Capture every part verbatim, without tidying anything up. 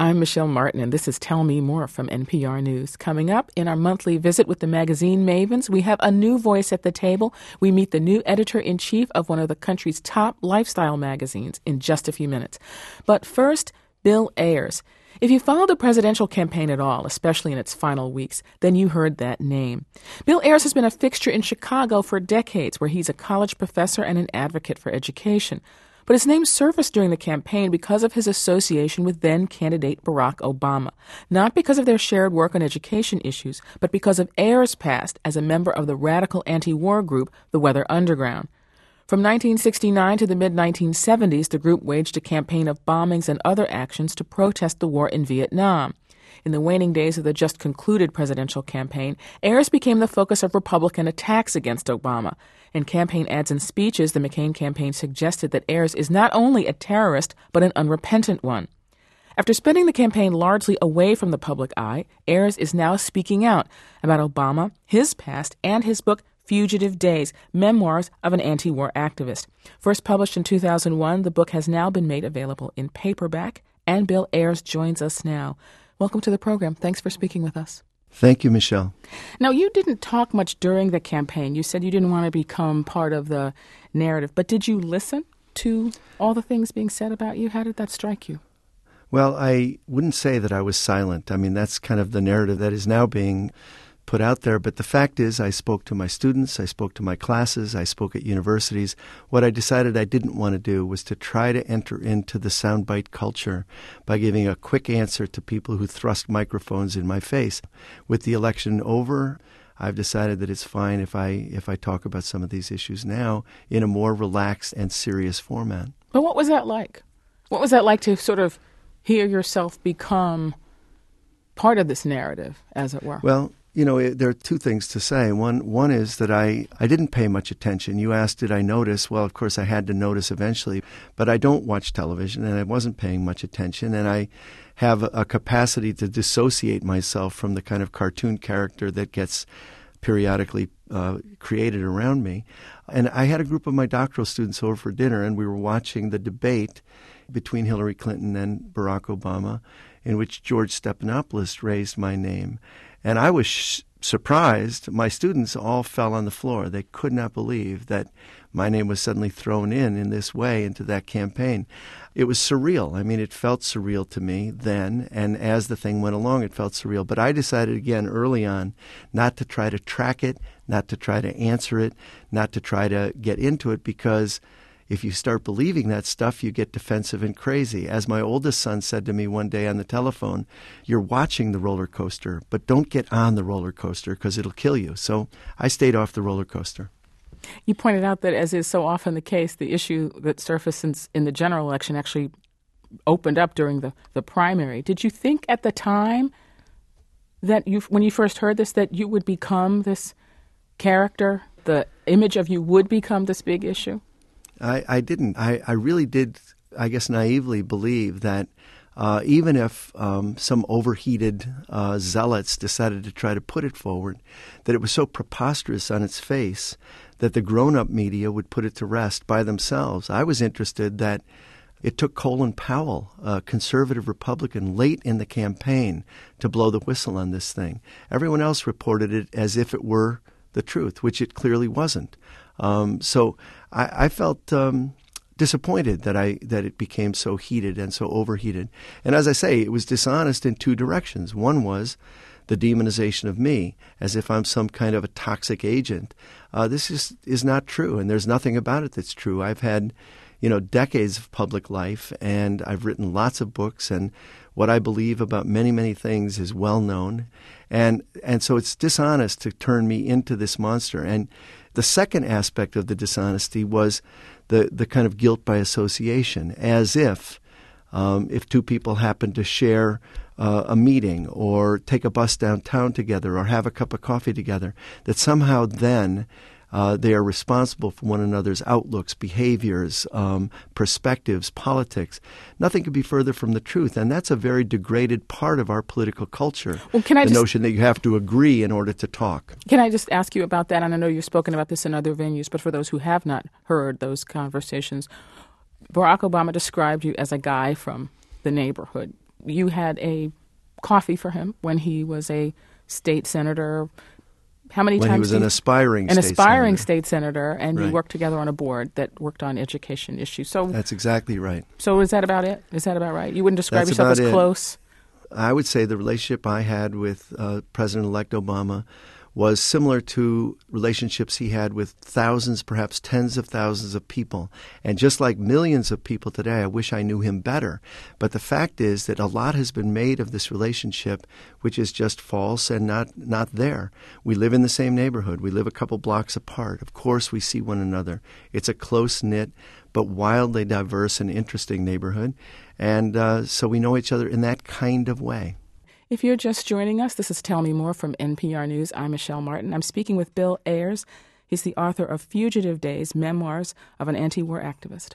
I'm Michelle Martin, and this is Tell Me More from N P R News. Coming up in our monthly visit with the magazine mavens, we have a new voice at the table. We meet the new editor-in-chief of one of the country's top lifestyle magazines in just a few minutes. But first, Bill Ayers. If you followed the presidential campaign at all, especially in its final weeks, then you heard that name. Bill Ayers has been a fixture in Chicago for decades, where he's a college professor and an advocate for education. But his name surfaced during the campaign because of his association with then-candidate Barack Obama, not because of their shared work on education issues, but because of Ayers' past as a member of the radical anti-war group, the Weather Underground. From nineteen sixty-nine to the mid nineteen seventies, the group waged a campaign of bombings and other actions to protest the war in Vietnam. In the waning days of the just-concluded presidential campaign, Ayers became the focus of Republican attacks against Obama. In campaign ads and speeches, the McCain campaign suggested that Ayers is not only a terrorist, but an unrepentant one. After spending the campaign largely away from the public eye, Ayers is now speaking out about Obama, his past, and his book, Fugitive Days, Memoirs of an Anti-War Activist. First published in two thousand one, the book has now been made available in paperback, and Bill Ayers joins us now. Welcome to the program. Thanks for speaking with us. Thank you, Michelle. Now, you didn't talk much during the campaign. You said you didn't want to become part of the narrative, but did you listen to all the things being said about you? How did that strike you? Well, I wouldn't say that I was silent. I mean, that's kind of the narrative that is now being put out there. But the fact is, I spoke to my students, I spoke to my classes, I spoke at universities. What I decided I didn't want to do was to try to enter into the soundbite culture by giving a quick answer to people who thrust microphones in my face. With the election over, I've decided that it's fine if I if I talk about some of these issues now in a more relaxed and serious format. But what was that like? What was that like to sort of hear yourself become part of this narrative, as it were? Well, you know, it, there are two things to say. One one is that I, I didn't pay much attention. You asked, did I notice? Well, of course, I had to notice eventually. But I don't watch television, and I wasn't paying much attention. And I have a, a capacity to dissociate myself from the kind of cartoon character that gets periodically uh, created around me. And I had a group of my doctoral students over for dinner, and we were watching the debate between Hillary Clinton and Barack Obama, in which George Stephanopoulos raised my name. And I was sh- surprised. My students all fell on the floor. They could not believe that my name was suddenly thrown in in this way into that campaign. It was surreal. I mean, it felt surreal to me then, and as the thing went along, it felt surreal. But I decided again early on not to try to track it, not to try to answer it, not to try to get into it, because if you start believing that stuff, you get defensive and crazy. As my oldest son said to me one day on the telephone, you're watching the roller coaster, but don't get on the roller coaster because it'll kill you. So I stayed off the roller coaster. You pointed out that, as is so often the case, the issue that surfaced in, in the general election actually opened up during the, the primary. Did you think at the time that you, when you first heard this, that you would become this character, the image of you would become this big issue? I, I didn't. I, I really did, I guess, naively believe that uh, even if um, some overheated uh, zealots decided to try to put it forward, that it was so preposterous on its face that the grown-up media would put it to rest by themselves. I was interested that it took Colin Powell, a conservative Republican, late in the campaign to blow the whistle on this thing. Everyone else reported it as if it were the truth, which it clearly wasn't. Um, so I, I felt um, disappointed that I that it became so heated and so overheated. And as I say, it was dishonest in two directions. One was the demonization of me, as if I'm some kind of a toxic agent. Uh, this is is not true, and there's nothing about it that's true. I've had, you know, decades of public life, and I've written lots of books, and what I believe about many, many things is well known. And and so it's dishonest to turn me into this monster. And the second aspect of the dishonesty was the, the kind of guilt by association, as if um, if two people happen to share uh, a meeting or take a bus downtown together or have a cup of coffee together, that somehow then Uh, they are responsible for one another's outlooks, behaviors, um, perspectives, politics. Nothing could be further from the truth, and that's a very degraded part of our political culture, well, can I the just, notion that you have to agree in order to talk. Can I just ask you about that? And I know you've spoken about this in other venues, but for those who have not heard those conversations, Barack Obama described you as a guy from the neighborhood. you had a coffee for him when he was a state senator. How many when times? He was an you, aspiring an state aspiring senator. state senator, and Right. you worked together on a board that worked on education issues. So That's exactly right. So is that about it? Is that about right? You wouldn't describe That's yourself as about it. close? I would say the relationship I had with uh, President-elect Obama was similar to relationships he had with thousands, perhaps tens of thousands of people. And just like millions of people today, I wish I knew him better. But the fact is that a lot has been made of this relationship, which is just false and not, not there. We live in the same neighborhood. We live a couple blocks apart. Of course, we see one another. It's a close-knit but wildly diverse and interesting neighborhood. And uh, so we know each other in that kind of way. If you're just joining us, this is Tell Me More from N P R News. I'm Michelle Martin. I'm speaking with Bill Ayers. He's the author of Fugitive Days, Memoirs of an Anti-War Activist.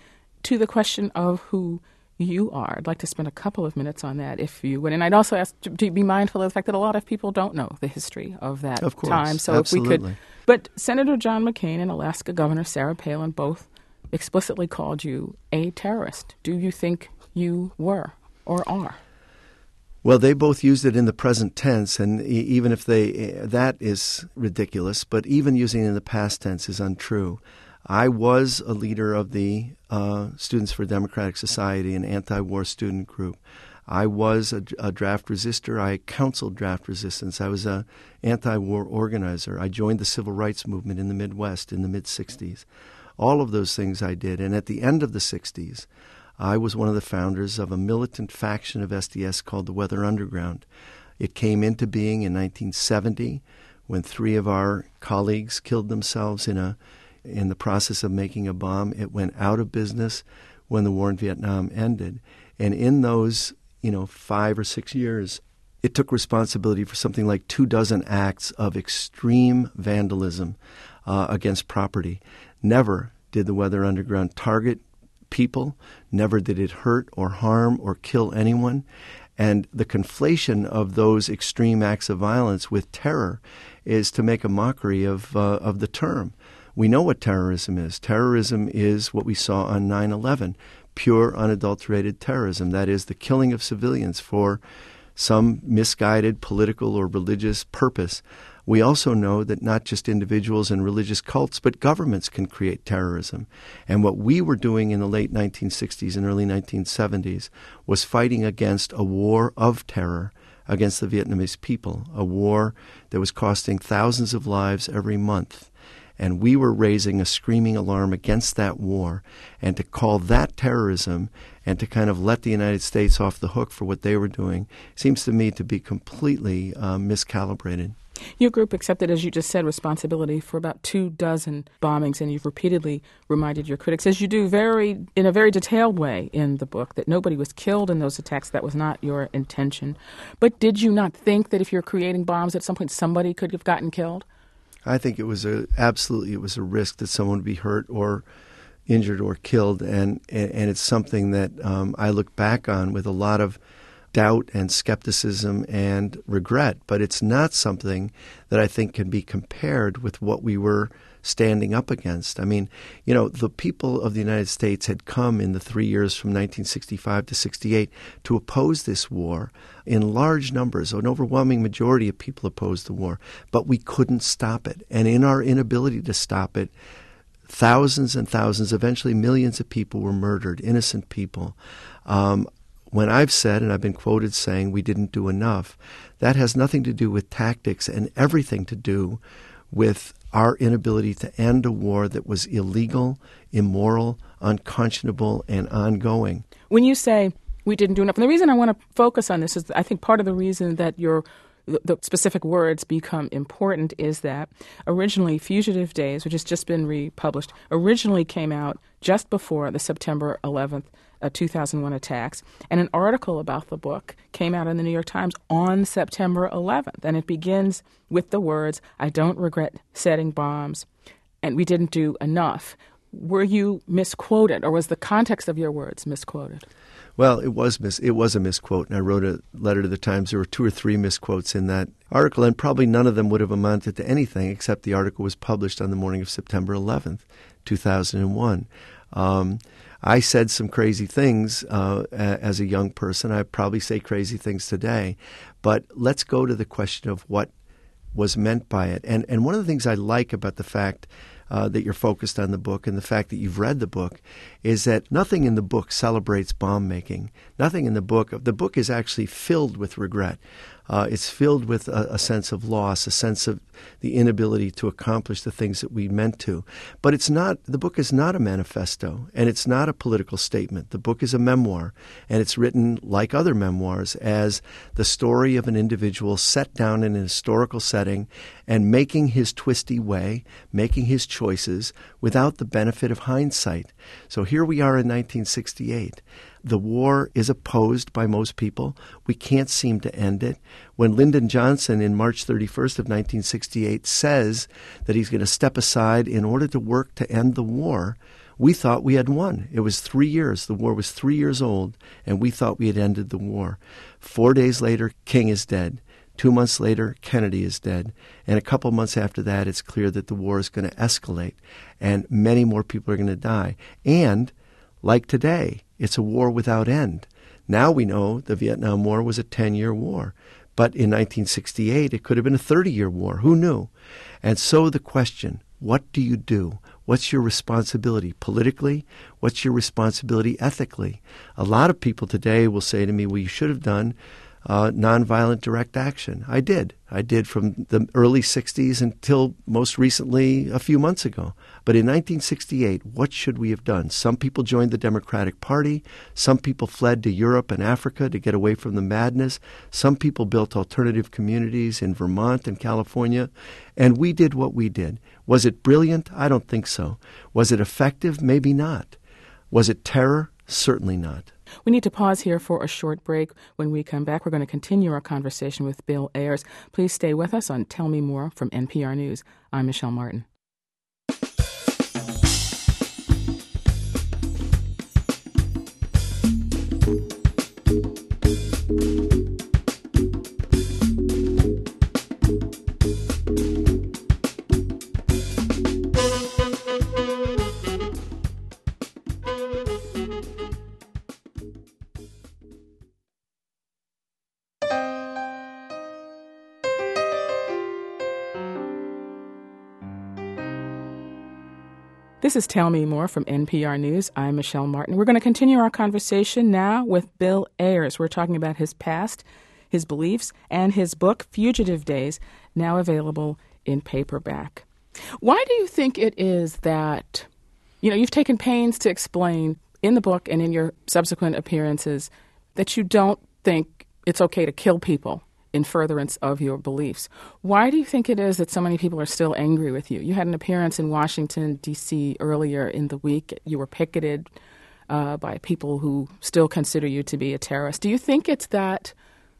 To the question of who you are, I'd like to spend a couple of minutes on that, if you would. And I'd also ask to, to be mindful of the fact that a lot of people don't know the history of that of course, time. So absolutely. if we could, but Senator John McCain and Alaska Governor Sarah Palin both explicitly called you a terrorist. Do you think you were or are? Well, they both used it in the present tense, and e- even if they, that is ridiculous, but even using it in the past tense is untrue. I was a leader of the uh, Students for Democratic Society, an anti-war student group. I was a, a draft resistor. I counseled draft resistance. I was an anti-war organizer. I joined the civil rights movement in the Midwest in the mid-sixties. All of those things I did. And at the end of the sixties, I was one of the founders of a militant faction of S D S called the Weather Underground. It came into being in nineteen seventy when three of our colleagues killed themselves in a in the process of making a bomb. It went out of business when the war in Vietnam ended. And in those, you know, five or six years, it took responsibility for something like two dozen acts of extreme vandalism uh, against property. Never did the Weather Underground target people. Never did it hurt or harm or kill anyone. And the conflation of those extreme acts of violence with terror is to make a mockery of uh, of the term. We know what terrorism is. Terrorism is what we saw on nine eleven, pure, unadulterated terrorism. That is the killing of civilians for some misguided political or religious purpose. We also know that not just individuals and religious cults, but governments can create terrorism. And what we were doing in the late nineteen sixties and early nineteen seventies was fighting against a war of terror against the Vietnamese people, a war that was costing thousands of lives every month. And we were raising a screaming alarm against that war. And to call that terrorism and to kind of let the United States off the hook for what they were doing seems to me to be completely uh, miscalibrated. Your group accepted, as you just said, responsibility for about two dozen bombings, and you've repeatedly reminded your critics, as you do very in a very detailed way in the book, that nobody was killed in those attacks. That was not your intention. But did you not think that if you're creating bombs, at some point somebody could have gotten killed? I think it was a absolutely it was a risk that someone would be hurt or injured or killed, and and, and it's something that um, I look back on with a lot of doubt and skepticism and regret, but it's not something that I think can be compared with what we were standing up against. I mean, you know, the people of the United States had come in the three years from nineteen sixty-five to sixty-eight to oppose this war in large numbers. An overwhelming majority of people opposed the war, but we couldn't stop it. And in our inability to stop it, thousands and thousands, eventually millions of people were murdered, innocent people. Um, When I've said, and I've been quoted saying, we didn't do enough, that has nothing to do with tactics and everything to do with our inability to end a war that was illegal, immoral, unconscionable, and ongoing. When you say we didn't do enough, and the reason I want to focus on this is I think part of the reason that your the specific words become important is that originally Fugitive Days, which has just been republished, originally came out just before the September eleventh uh, two thousand one attacks. And an article about the book came out in the New York Times on September eleventh. And it begins with the words, "I don't regret setting bombs, and we didn't do enough." Were you misquoted, or was the context of your words misquoted? Well, it was mis- it was a misquote, and I wrote a letter to the Times. There were two or three misquotes in that article, and probably none of them would have amounted to anything except the article was published on the morning of September eleventh, two thousand one. Um, I said some crazy things uh, as a young person. I probably say crazy things today. But let's go to the question of what was meant by it. And and one of the things I like about the fact uh, that you're focused on the book and the fact that you've read the book is that nothing in the book celebrates bomb making. Nothing in the book. The book is actually filled with regret. Uh, it's filled with a, a sense of loss, a sense of the inability to accomplish the things that we meant to. But it's not, the book is not a manifesto, and it's not a political statement. The book is a memoir, and it's written, like other memoirs, as the story of an individual set down in an historical setting and making his twisty way, making his choices without the benefit of hindsight. So here we are in nineteen sixty-eight. The war is opposed by most people. We can't seem to end it. When Lyndon Johnson, in March thirty-first of nineteen sixty-eight, says that he's going to step aside in order to work to end the war, we thought we had won. It was three years. The war was three years old, and we thought we had ended the war. Four days later, King is dead. Two months later, Kennedy is dead. And a couple months after that, it's clear that the war is going to escalate, and many more people are going to die. And, like today, it's a war without end. Now we know the Vietnam War was a ten-year war. But in nineteen sixty-eight, it could have been a thirty-year war. Who knew? And so the question, what do you do? What's your responsibility politically? What's your responsibility ethically? A lot of people today will say to me, well, you should have done uh, nonviolent direct action. I did. I did from the early sixties until most recently a few months ago. But in nineteen sixty-eight, what should we have done? Some people joined the Democratic Party. Some people fled to Europe and Africa to get away from the madness. Some people built alternative communities in Vermont and California. And we did what we did. Was it brilliant? I don't think so. Was it effective? Maybe not. Was it terror? Certainly not. We need to pause here for a short break. When we come back, we're going to continue our conversation with Bill Ayers. Please stay with us on Tell Me More from N P R News. I'm Michelle Martin. This is Tell Me More from N P R News. I'm Michelle Martin. We're going to continue our conversation now with Bill Ayers. We're talking about his past, his beliefs, and his book, Fugitive Days, now available in paperback. Why do you think it is that, you know, you've taken pains to explain in the book and in your subsequent appearances that you don't think it's okay to kill people in furtherance of your beliefs? Why do you think it is that so many people are still angry with you? You had an appearance in Washington, D C earlier in the week. You were picketed uh, by people who still consider you to be a terrorist. Do you think it's that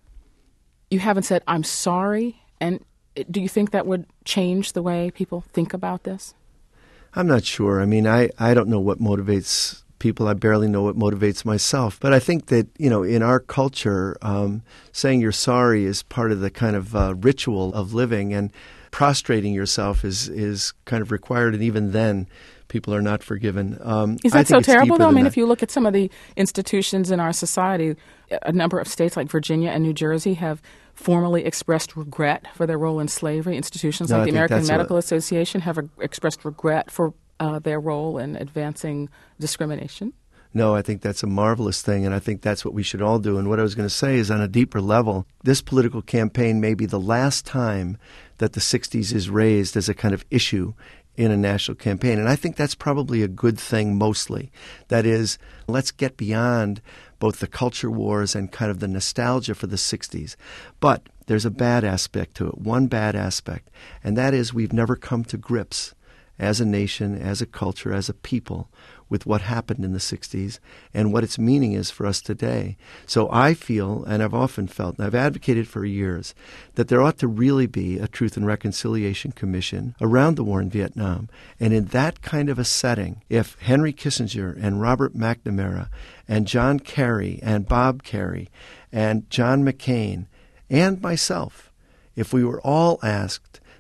you haven't said, I'm sorry? And do you think that would change the way people think about this? I'm not sure. I mean, I, I don't know what motivates people. I barely know what motivates myself. But I think that, you know, in our culture, um, saying you're sorry is part of the kind of uh, ritual of living, and prostrating yourself is, is kind of required. And even then, people are not forgiven. Um, is that I think so it's terrible, though? I mean, that. if you look at some of the institutions in our society, a number of states like Virginia and New Jersey have formally expressed regret for their role in slavery. Institutions no, like I the American Medical a, Association have a, expressed regret for Uh, their role in advancing discrimination? No, I think that's a marvelous thing, and I think that's what we should all do. And what I was going to say is, on a deeper level, this political campaign may be the last time that the sixties is raised as a kind of issue in a national campaign. And I think that's probably a good thing mostly. That is, let's get beyond both the culture wars and kind of the nostalgia for the sixties. But there's a bad aspect to it, one bad aspect, and that is we've never come to grips as a nation, as a culture, as a people, with what happened in the sixties and what its meaning is for us today. So I feel, and I've often felt, and I've advocated for years, that there ought to really be a Truth and Reconciliation Commission around the war in Vietnam. And in that kind of a setting, if Henry Kissinger and Robert McNamara and John Kerry and Bob Kerry and John McCain and myself, if we were all asked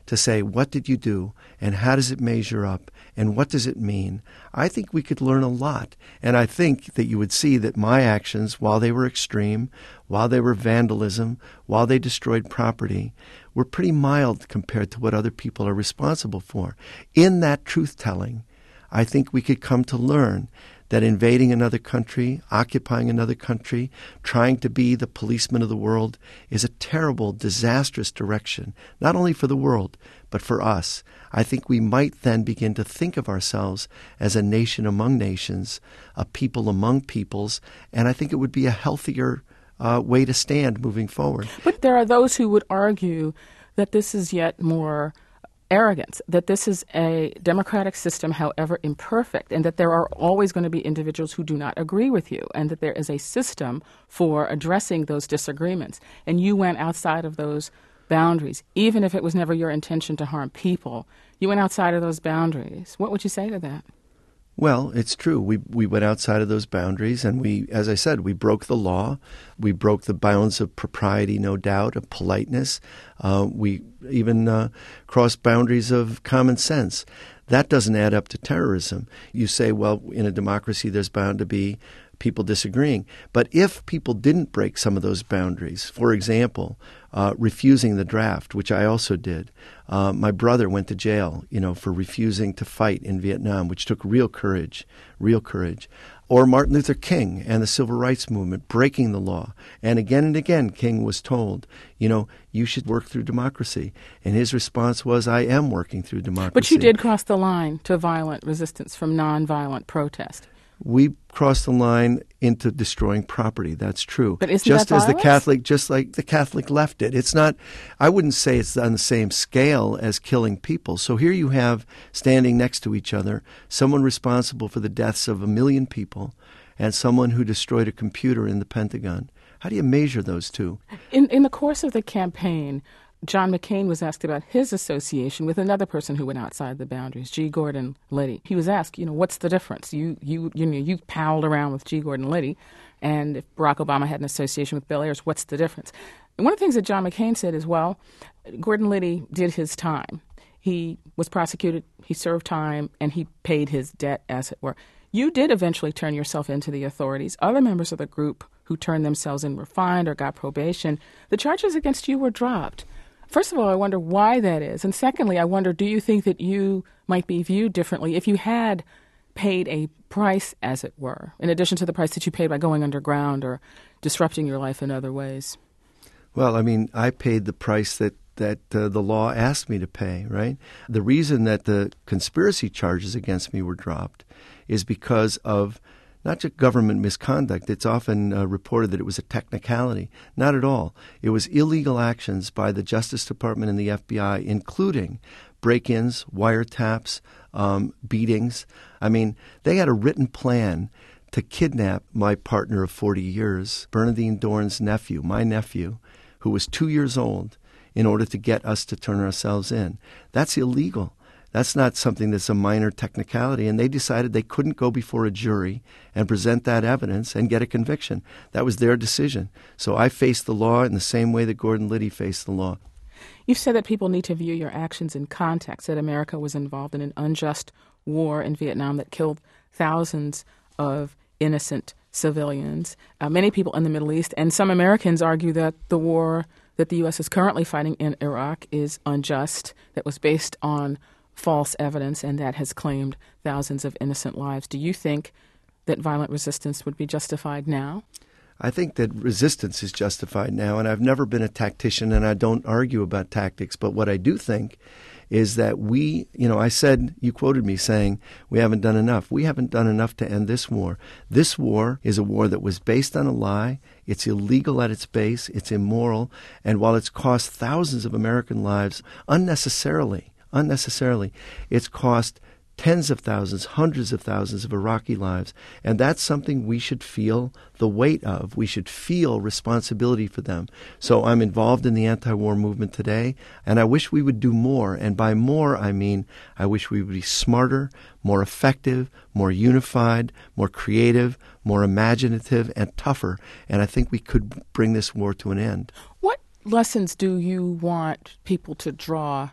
to say, what did you do, and how does it measure up, and what does it mean? I think we could learn a lot. And I think that you would see that my actions, while they were extreme, while they were vandalism, while they destroyed property, were pretty mild compared to what other people are responsible for. In that truth-telling, I think we could come to learn that invading another country, occupying another country, trying to be the policeman of the world is a terrible, disastrous direction, not only for the world, but for us. I think we might then begin to think of ourselves as a nation among nations, a people among peoples, and I think it would be a healthier uh, way to stand moving forward. But there are those who would argue that this is yet more arrogance, that this is a democratic system, however imperfect, and that there are always going to be individuals who do not agree with you, and that there is a system for addressing those disagreements. And you went outside of those boundaries, even if it was never your intention to harm people. You went outside of those boundaries. What would you say to that? Well, it's true. We we went outside of those boundaries, and we, as I said, we broke the law. We broke the bounds of propriety, no doubt, of politeness. Uh, we even uh, crossed boundaries of common sense. That doesn't add up to terrorism. You say, well, in a democracy, there's bound to be people disagreeing. But if people didn't break some of those boundaries, for example, uh, refusing the draft, which I also did, uh, my brother went to jail, you know, for refusing to fight in Vietnam, which took real courage, real courage. Or Martin Luther King and the Civil Rights Movement breaking the law. And again and again, King was told, you know, you should work through democracy. And his response was, I am working through democracy. But you did cross the line to violent resistance from nonviolent protest. We crossed the line into destroying property. That's true. But isn't just that as the violence? Catholic, just like the Catholic left it. It's not. I wouldn't say it's on the same scale as killing people. So here you have standing next to each other someone responsible for the deaths of a million people, and someone who destroyed a computer in the Pentagon. How do you measure those two? In in the course of the campaign, John McCain was asked about his association with another person who went outside the boundaries, G. Gordon Liddy. He was asked, you know, what's the difference? You you you know, you palled around with G. Gordon Liddy, and if Barack Obama had an association with Bill Ayers, what's the difference? And one of the things that John McCain said is, well, Gordon Liddy did his time. He was prosecuted, he served time, and he paid his debt, as it were. You did eventually turn yourself into the authorities. Other members of the group who turned themselves in were fined or got probation. The charges against you were dropped. First of all, I wonder why that is. And secondly, I wonder, do you think that you might be viewed differently if you had paid a price, as it were, in addition to the price that you paid by going underground or disrupting your life in other ways? Well, I mean, I paid the price that, that uh, the law asked me to pay, right? The reason that the conspiracy charges against me were dropped is because of not just government misconduct. It's often uh, reported that it was a technicality. Not at all. It was illegal actions by the Justice Department and the F B I, including break-ins, wiretaps, um, beatings. I mean, they had a written plan to kidnap my partner of forty years, Bernardine Dorn's nephew, my nephew, who was two years old, in order to get us to turn ourselves in. That's illegal. That's not something that's a minor technicality. And they decided they couldn't go before a jury and present that evidence and get a conviction. That was their decision. So I faced the law in the same way that Gordon Liddy faced the law. You've said that people need to view your actions in context, that America was involved in an unjust war in Vietnam that killed thousands of innocent civilians, uh, many people in the Middle East. And some Americans argue that the war that the U S is currently fighting in Iraq is unjust, that was based on false evidence, and that has claimed thousands of innocent lives. Do you think that violent resistance would be justified now? I think that resistance is justified now, and I've never been a tactician, and I don't argue about tactics. But what I do think is that we, you know, I said, you quoted me saying, we haven't done enough. We haven't done enough to end this war. This war is a war that was based on a lie. It's illegal at its base. It's immoral. And while it's cost thousands of American lives unnecessarily, unnecessarily, it's cost tens of thousands, hundreds of thousands of Iraqi lives. And that's something we should feel the weight of. We should feel responsibility for them. So I'm involved in the anti-war movement today, and I wish we would do more. And by more, I mean I wish we would be smarter, more effective, more unified, more creative, more imaginative, and tougher. And I think we could bring this war to an end. What lessons do you want people to draw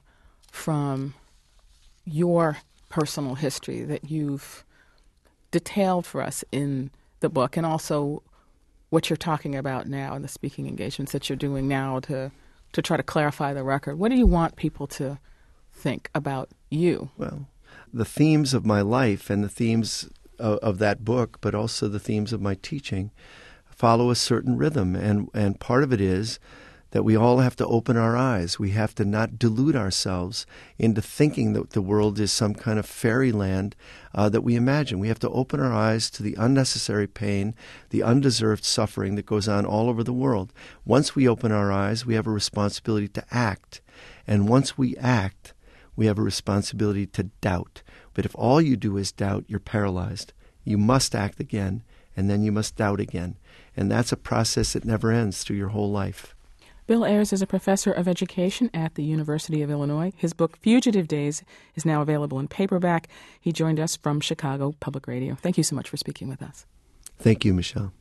from your personal history that you've detailed for us in the book, and also what you're talking about now in the speaking engagements that you're doing now to, to try to clarify the record. What do you want people to think about you? Well, the themes of my life and the themes of, of that book, but also the themes of my teaching, follow a certain rhythm. And, and part of it is that we all have to open our eyes. We have to not delude ourselves into thinking that the world is some kind of fairyland uh, that we imagine. We have to open our eyes to the unnecessary pain, the undeserved suffering that goes on all over the world. Once we open our eyes, we have a responsibility to act. And once we act, we have a responsibility to doubt. But if all you do is doubt, you're paralyzed. You must act again, and then you must doubt again. And that's a process that never ends through your whole life. Bill Ayers is a professor of education at the University of Illinois. His book, Fugitive Days, is now available in paperback. He joined us from Chicago Public Radio. Thank you so much for speaking with us. Thank you, Michelle.